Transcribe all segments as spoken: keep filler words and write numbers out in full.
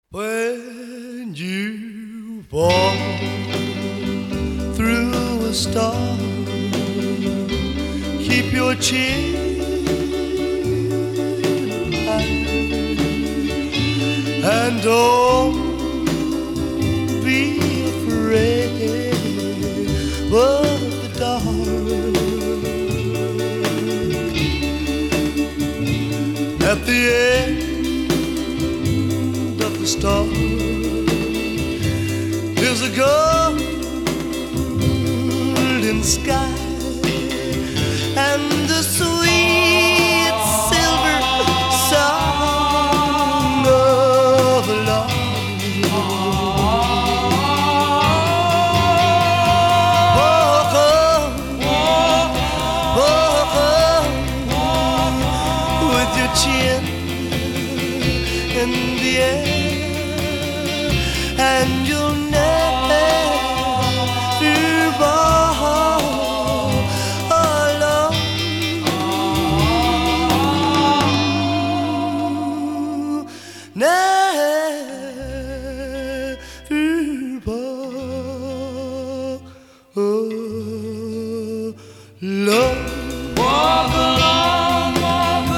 When you walk through a storm, keep your chin high and don't be afraid of the dark. At the end of the storm is a golden sky and the sweet silver song of love. Walk on, walk on, with your chin in the air, and you'll never walk alone. Never walk alone. Walk along, walk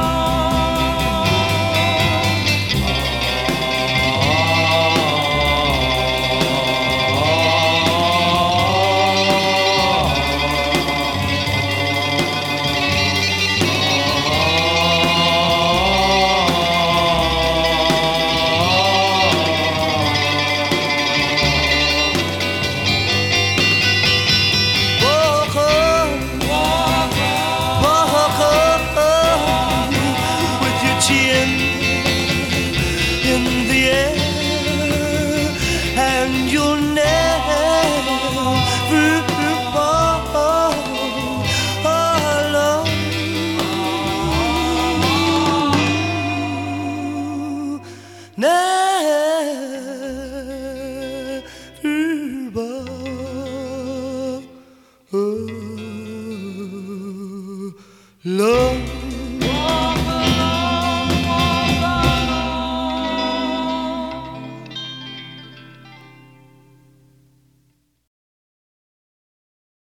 Walk on, walk walk on, with your chin in the air, and you'll never